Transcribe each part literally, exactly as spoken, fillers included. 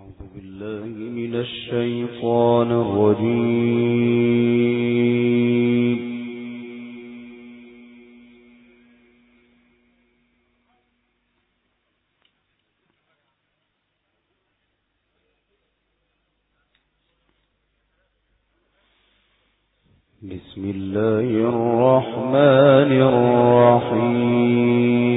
أعوذ بالله من الشيطان الرجيم. بسم الله الرحمن الرحيم.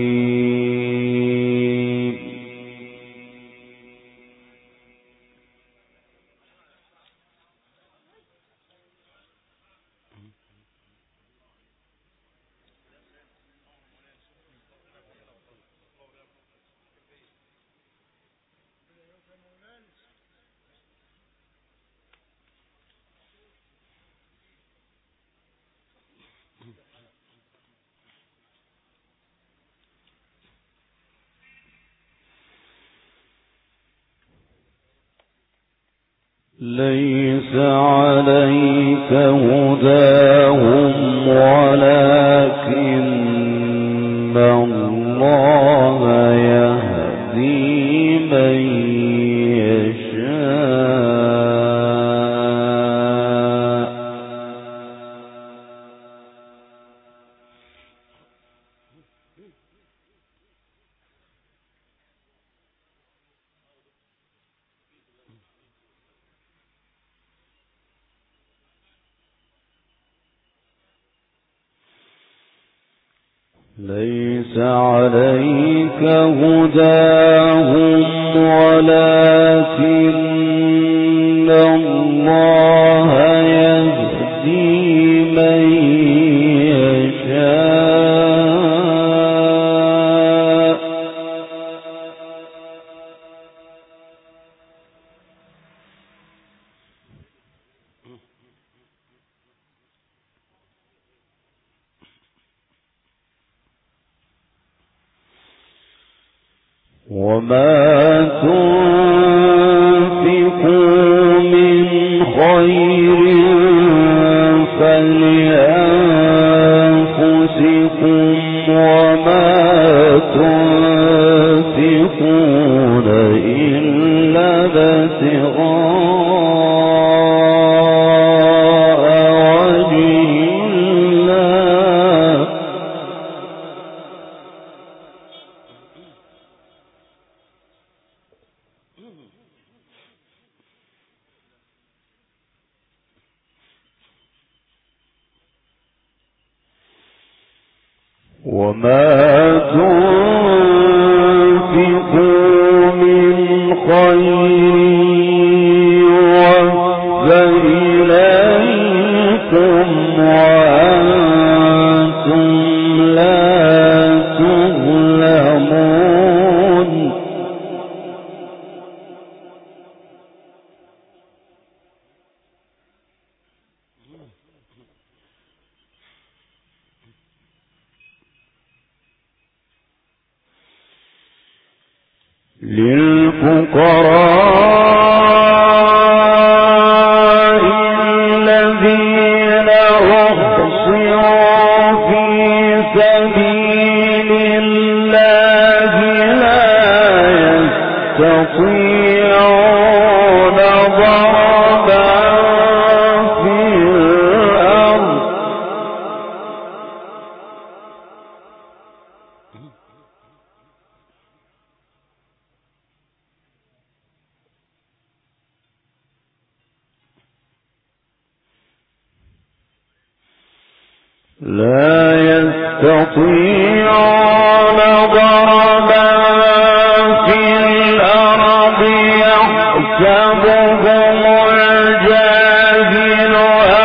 ليس عليك هداهم ولكن الله يهدي من يشاء. ليس عليك هداهم ولكن الله يهدي من يشاء. وما تنفقوا من خير فلأنفسكم وما تنفقون إلا ابتغاء وجه الله. وما تنفقوا من خير يوفى إليكم وأنتم لا تظلمون. للفقراء الذين أحصروا في سبيل الله لا يستطيعون ضربا في الأرض لا يستطيعون ضربا في الأرض يحسبهم الجاهل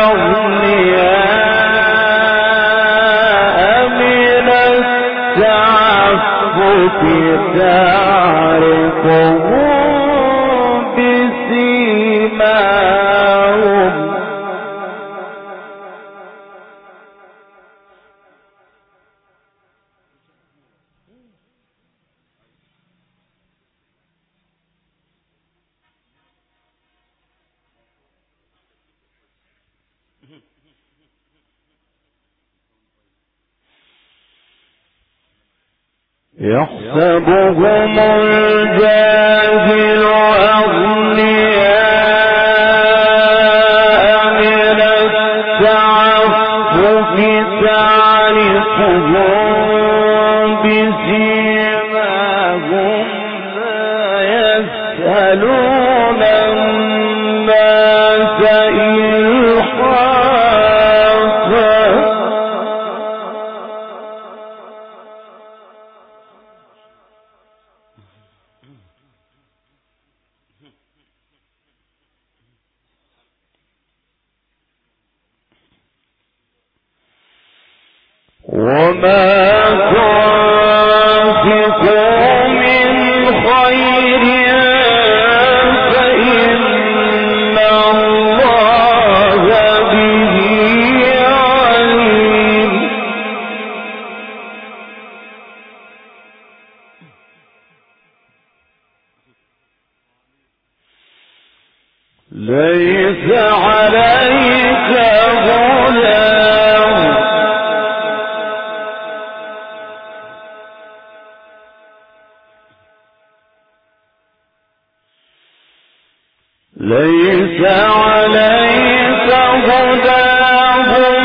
أغنياء من التعفف تعرفهم بسيماهم يحسبهم الجاهل بسيماهم لا يسألون الناس إلحافا وما تنفقوا من خير فإن الله به عليم ليس عليك هداهم ليس عليك هداهم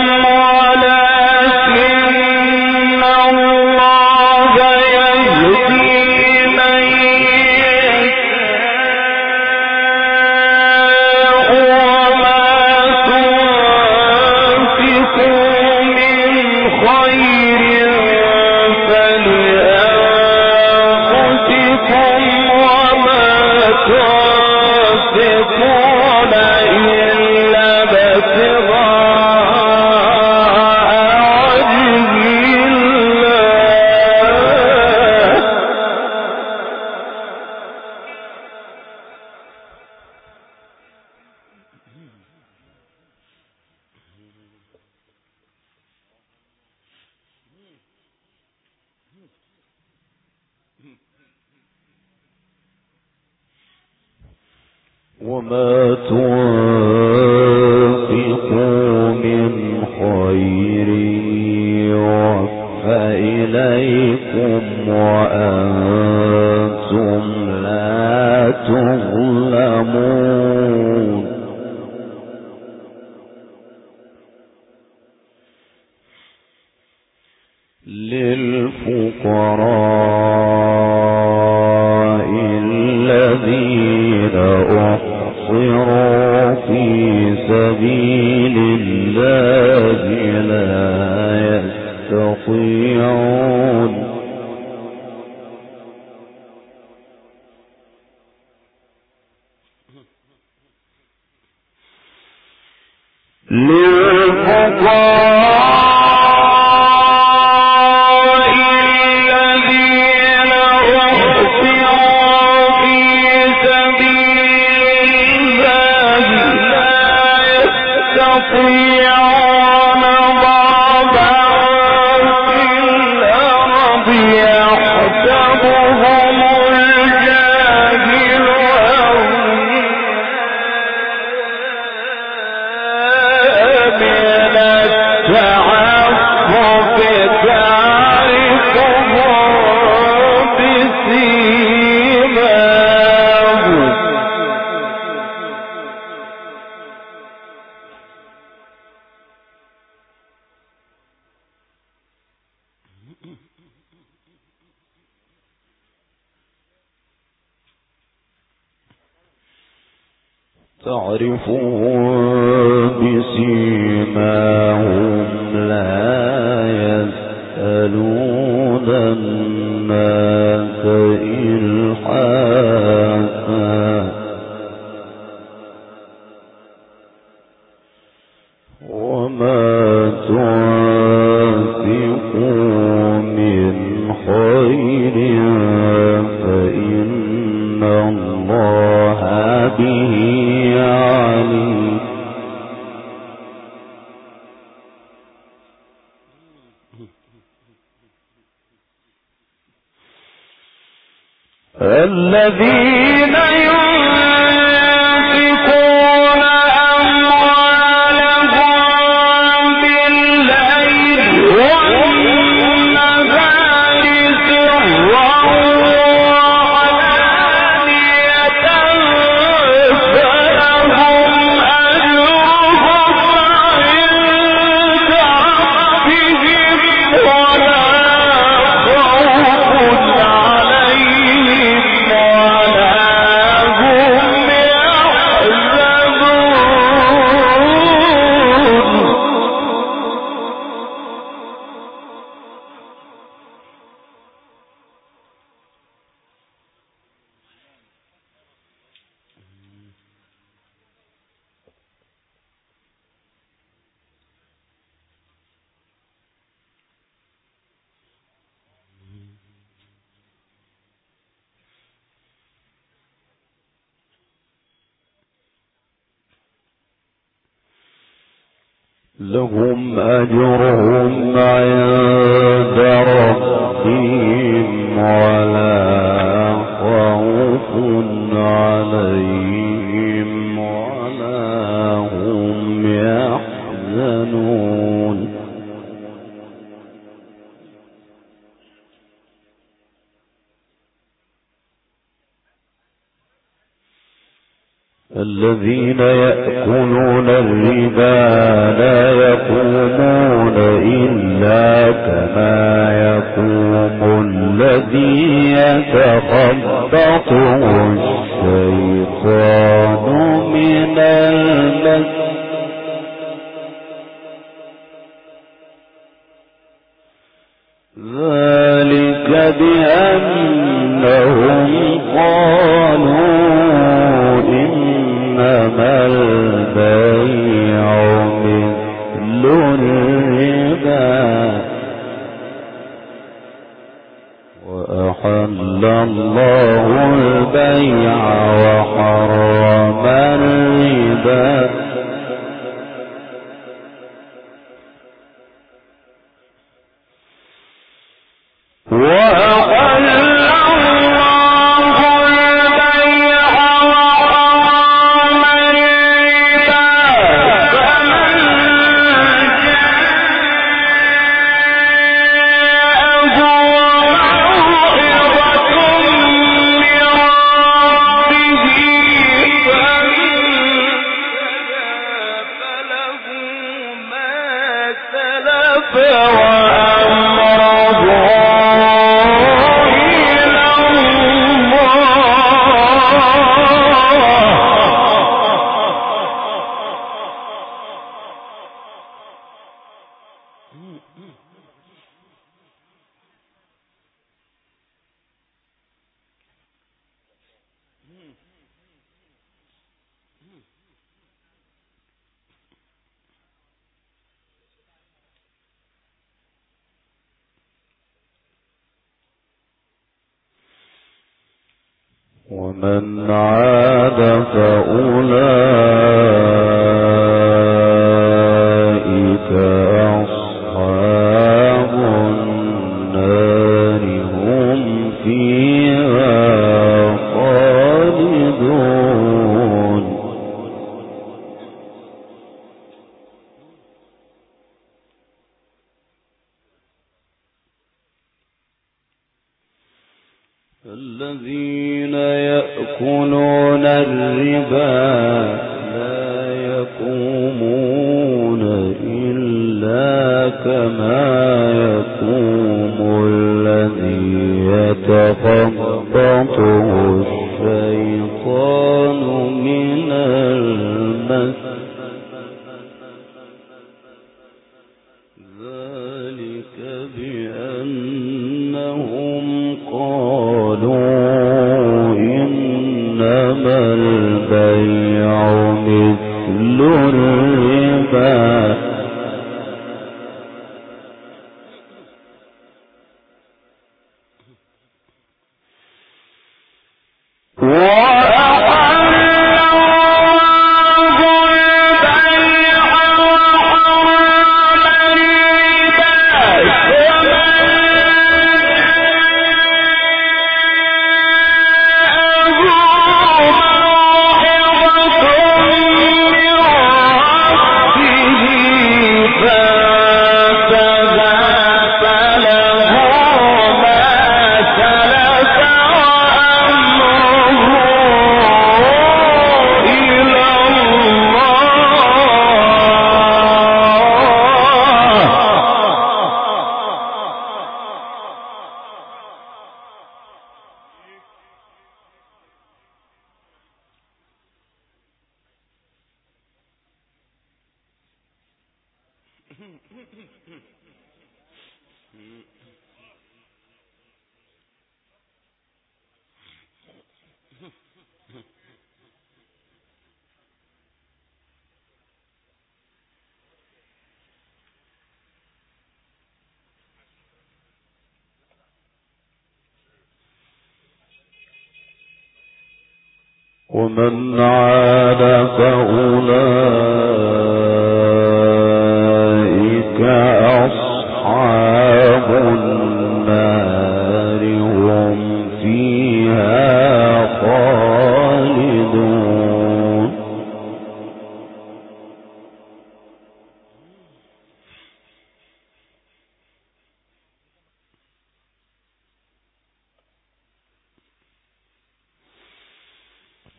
ولكن الله يهدي من يشاء وما تنفقوا من خير فلأنفسكم وما تنفقون إلا ابتغاء وجه الله وما تنفقوا من خير يوفى إليكم وأنتم لا تظلمون للفقراء الذين أحصروا في سبيل الله لا يستطيعون للفقراء الذين أحصروا في سبيل الله لا يستطيعون ضربا في الأرض يحسبهم الجاهل أغنياء من التعفف تعرفهم بسيماهم تعرفهم بسيماهم لا يسألون الناس إلحافا وما تنفقوا من خير فإن الله به عليم الذين ينفقون أموالهم بالليل والنهار سرا وعلانية فلهم أجرهم عند ربهم ولا خوف لهم أجرهم عند ربهم ولا خوف عليهم ولا هم يحزنون. الذين يأكلون الربا لا يقومون إلا كما يقوم الذي يتخبطه الشيطان من المس. ذلك بأنهم قالوا إنما البيع مثل الربا وأحل الله البيع وحرم الربا ومن عاد فأولئك أصحاب النار هم فيها خالدون. الذين يأكلون الربا لا يقومون إلا كما يقوم الذي يتخبطه الشيطان من المس. ذلك بأنهم قالوا إنما البيع مثل الربا ومن عاد فأولئك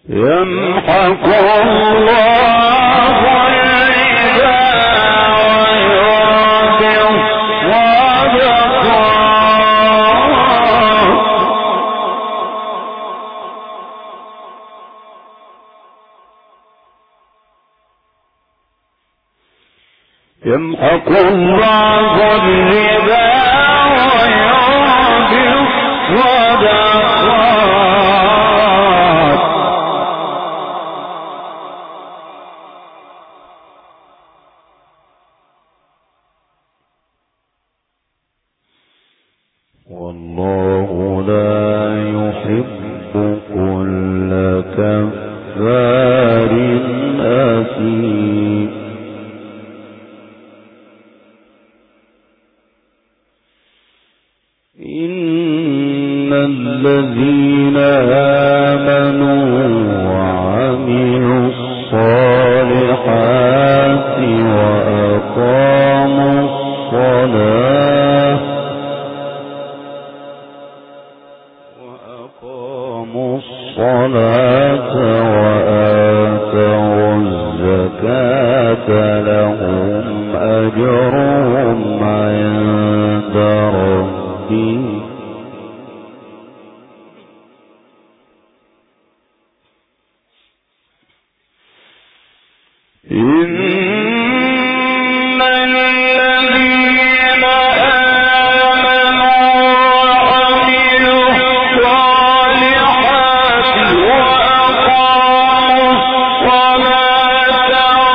يمحق الله الربا ويربي الصدقات يمحق الله الربا ويربي الصدقات والله لا يحب كل كفار أثيم إن الذين آمنوا وعملوا الصالحات وأقاموا الصلاة وأقاموا الصلاة وآتوا الزكاة لهم أجرهم عند ربهم إن الذين آمنوا وعملوا الصالحات وأقاموا الصلاة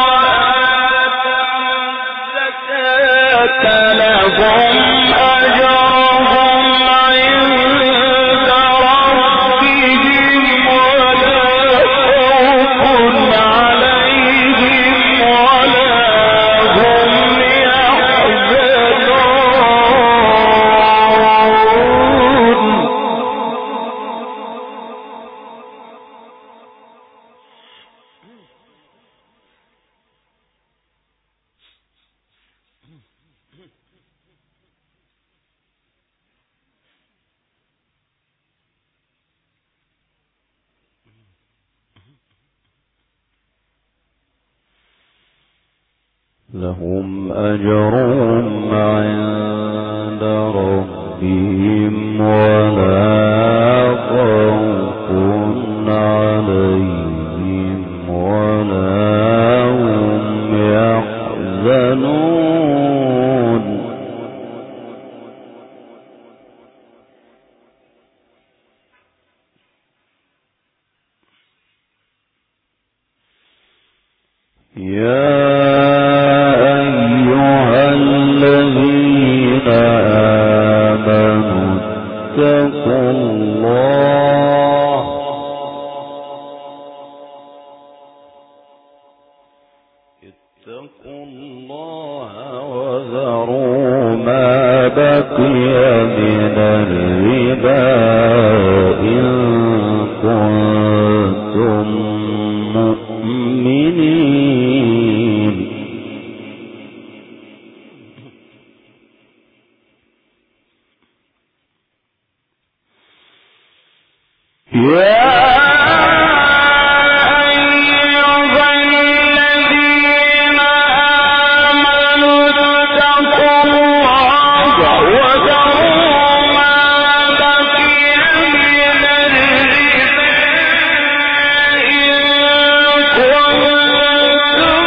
وآتوا الزكاة لهم أجرهم عند ربهم ولا خوف عليهم ولا هم يحزنون لهم أجرهم عند ربهم ولا خوف عليهم ولا هم يحزنون يا اتقوا الله اتقوا الله وذروا ما بقي من الربا إن كنتم مؤمنين يا أيها الذين آمنوا اتقوا الله وذروا ما بقي من الربا إن كنتم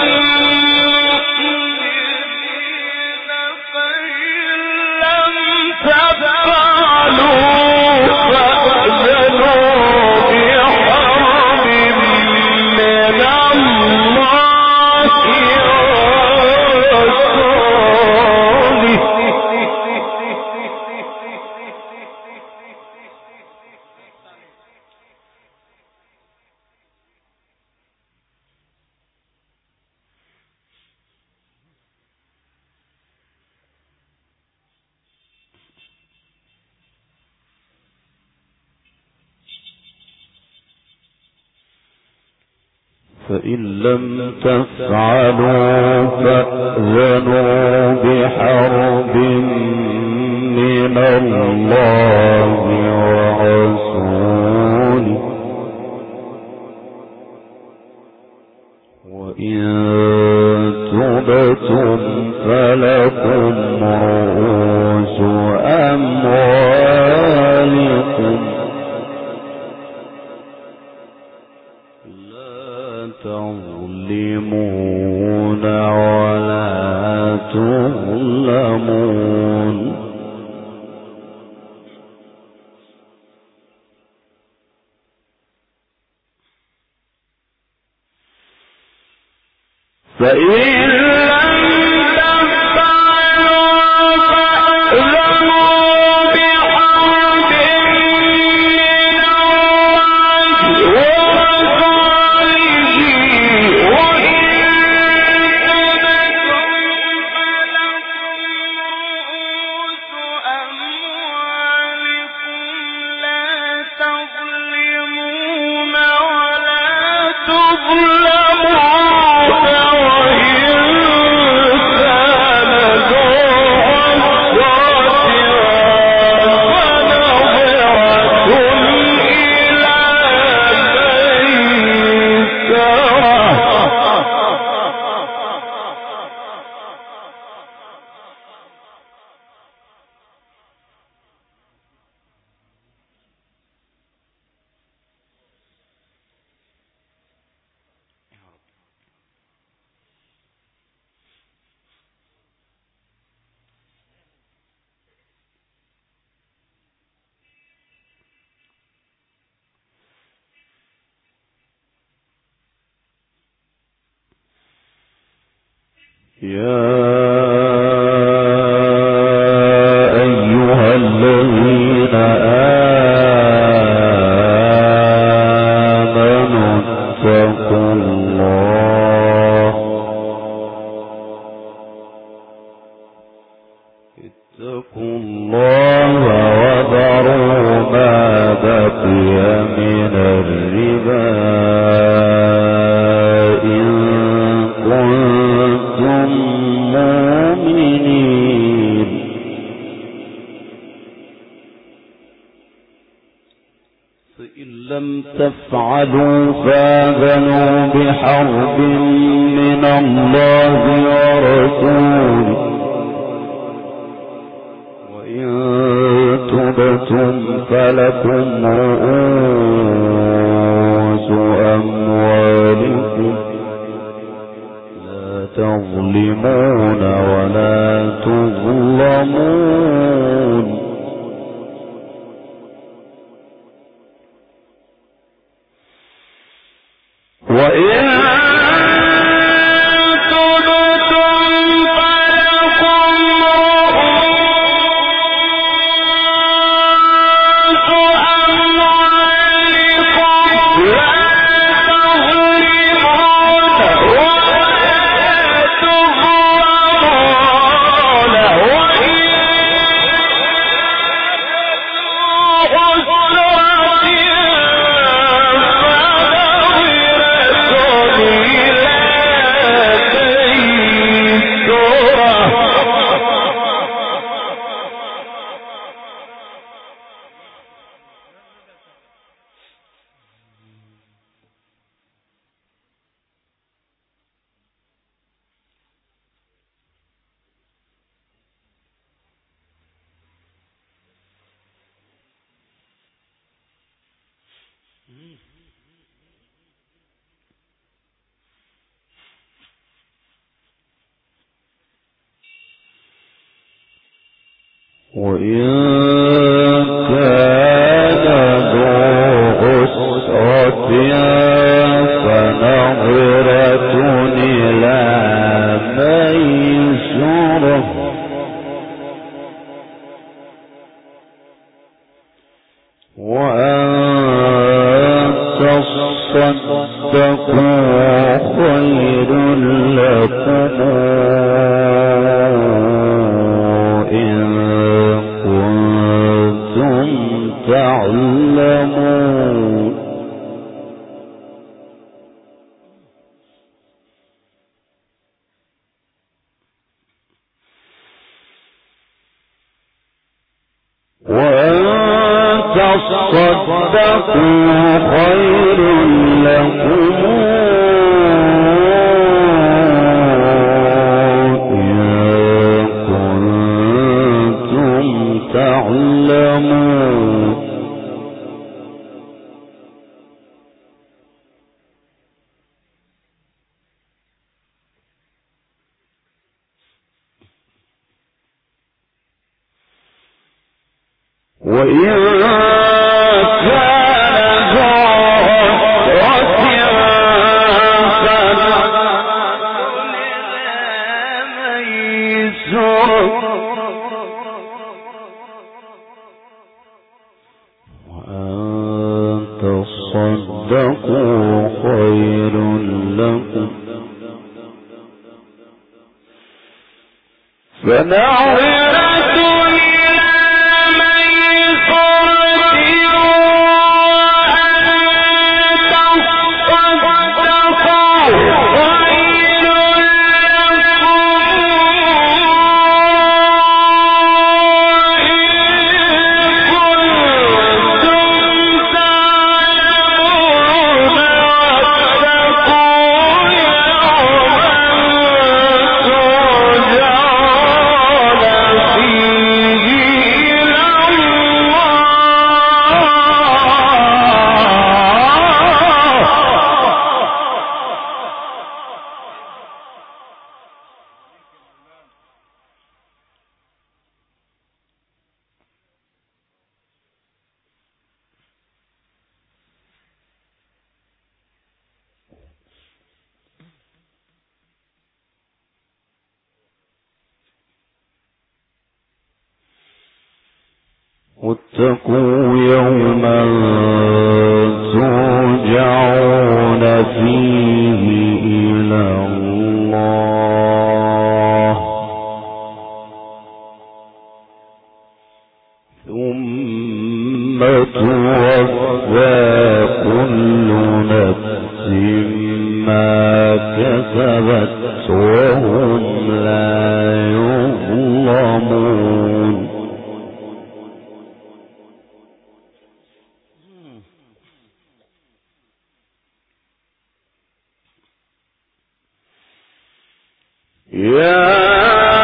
مؤمنين فإن لم تفعلوا فأذنوا فإن لم تفعلوا فأذنوا بحرب من الله ورسوله تظلمون ولا تظلمون. فإن يا أيها الذين آمنوا اتقوا الله اتقوا الله وذروا ما بقي من الربا إن كنتم مؤمنين. فإن لم تفعلوا فآذنوا بحرب من الله ورسوله وإن تبتم فلكم رؤوس أموالكم لا تظلمون ولا تظلمون. وإن وإن كان ذو عسرة فنظرة إلى ميسرة وأن تصدقوا خير لكم إن كنتم تعلمون. وأن تصدقوا خير لكم إن كنتم تعلمون. واتقوا يوما ترجعون فيه إلى الله ثم توفى كل نفس ما كسبت وهم لا يظلمون. يا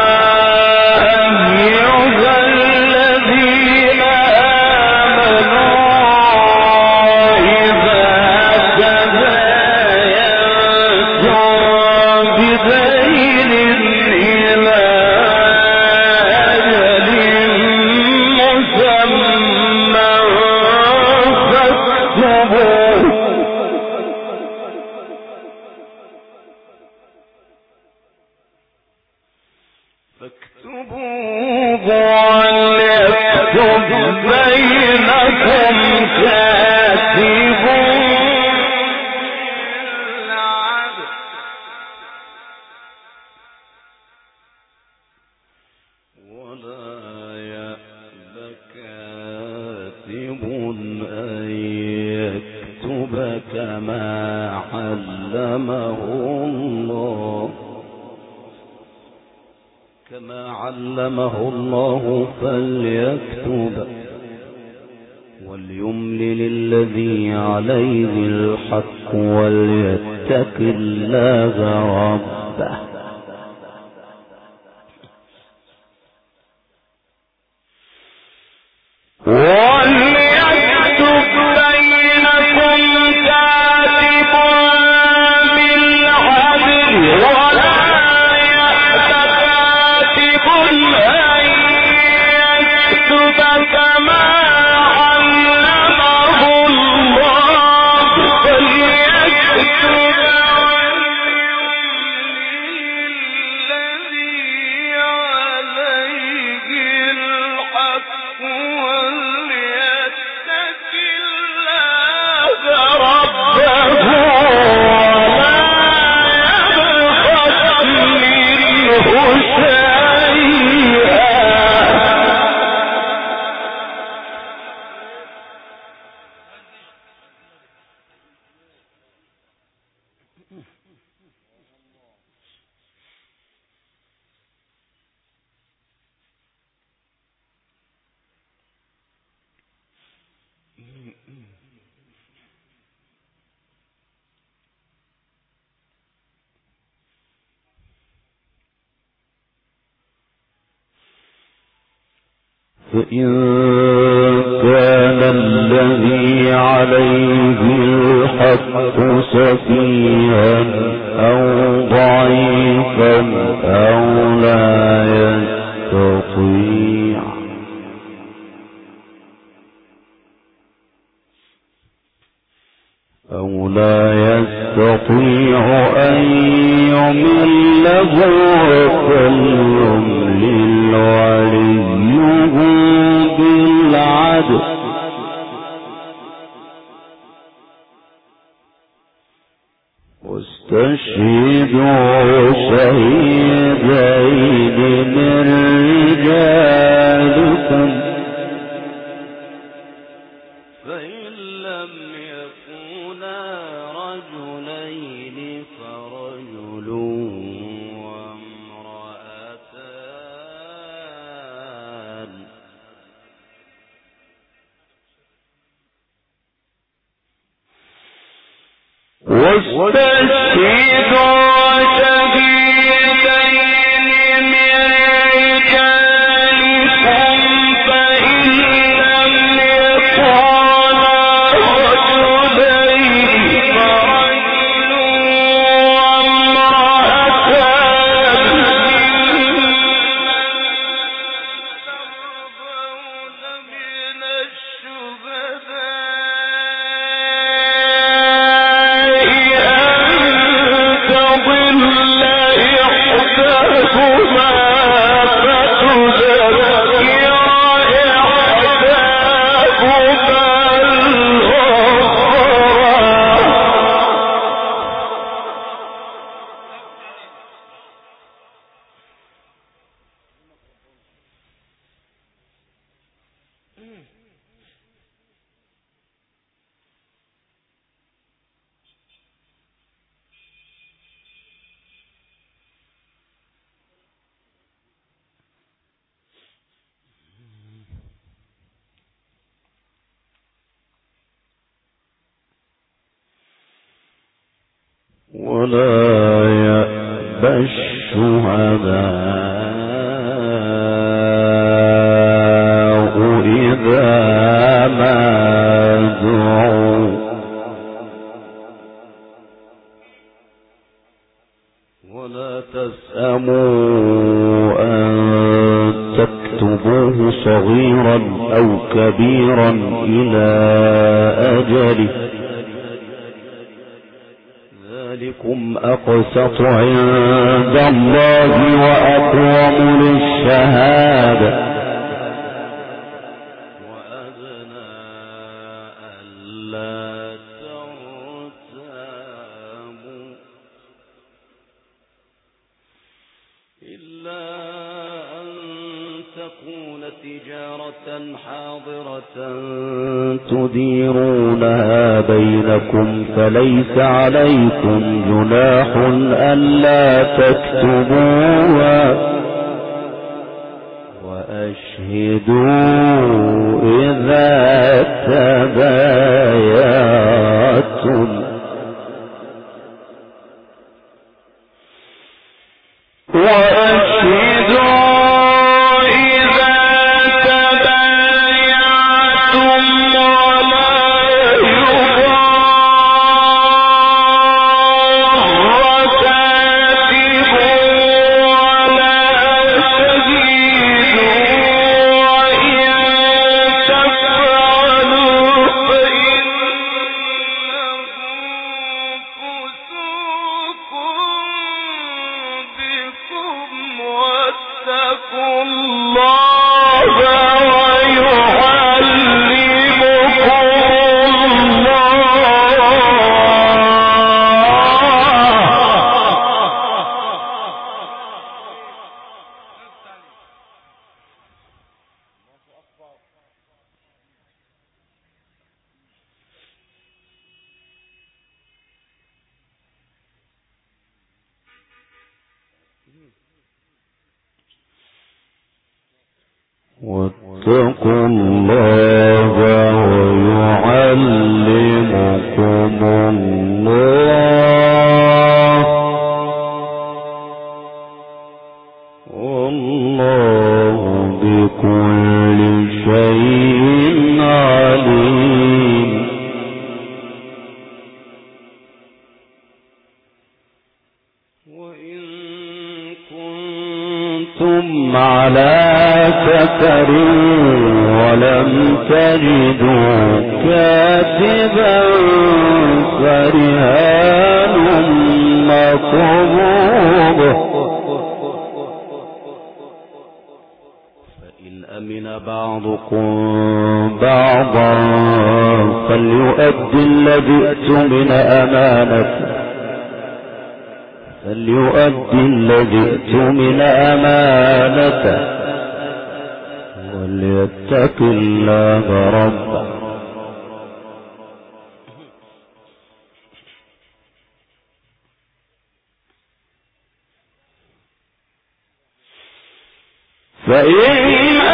أيها الذين آمنوا إذا تداينتم بدين إلى أجل مسمى فاكتبوه فاكتبوه وليكتب بينكم كاتب بالعدل ولا يأب كاتب أن يكتب كما علمه الله كما علمه الله فليكتب وليملل الذي عليه الحق وليتق الله ربه وليكتب بينكم كاتب بالعدل ولا كما علمه الله فليكتب الذي عليه الحق وليتق الله ربه ولا يبخس منه شيئا. فإن كان الذي عليه الحق سفيها أو ضعيفا أو لا يستطيع أو لا يستطيع أن يمله فليملل وليه بالعدل واستشهدوا شهيدين من رجالكم فإن لم يكونا رجلين فرجل وامرأتان واستشهدوا شهيدين من رجالكم فإن لم يكونا رجلين فرجل وامرأتان ترضون من الشهداء ولا يأبى الشهداء إذا ما دعوا ولا تسأموا أن تكتبوه صغيرا أو كبيرا إلى أجله ذلكم أقسط عند الله وأقوم للشهادة وأدنى ألا ترتابوا إلا أن تكون تجارة حاضرة تديرونها بينكم فليس عليكم جناح ألا تكتبوها وأشهدوا إذا تبايعتم وأشهدوا واتقوا الله ويعلمكم الله والله بكل شيء عليم وإن كنتم على سفر ولم تجدوا كاتبا إن أمن بعضكم بعضا فليؤدي الذي اؤتمن أمانته فليؤدي الذي اؤتمن أمانته وليتق الله ربه. فإن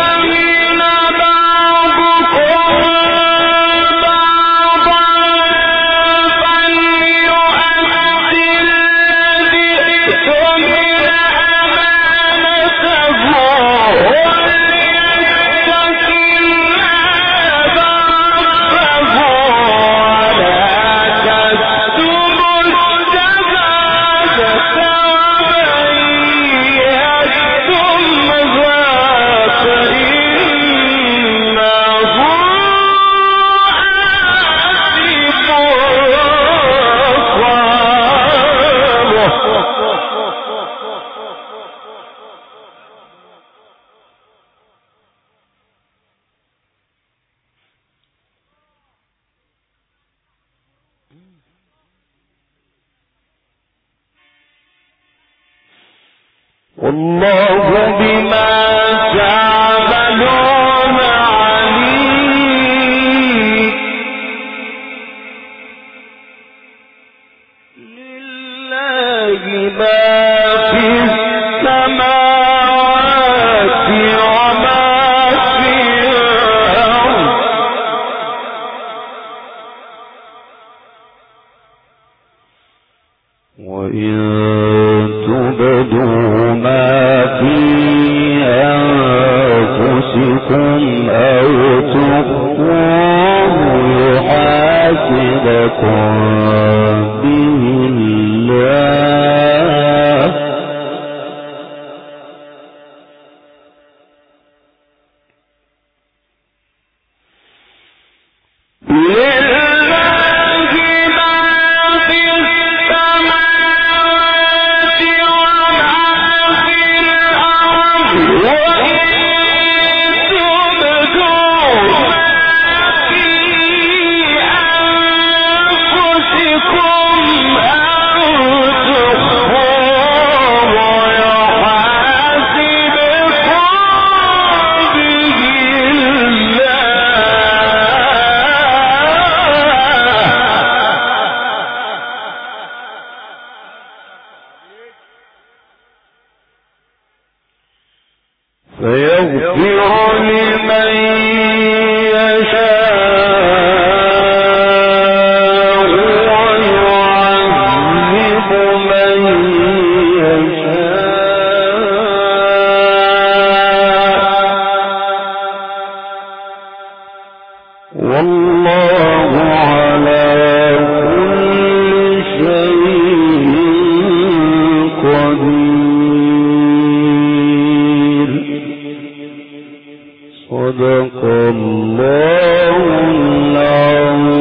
والله بما تعملون عليم. لله ما في السماوات وما في الأرض وإن تبدوا ما في أنفسكم أو تخفوه يحاسبكم به الله فيغفر لمن يشاء ويعذب من يشاء والله على كل شيء قدير. صدق الله العظيم.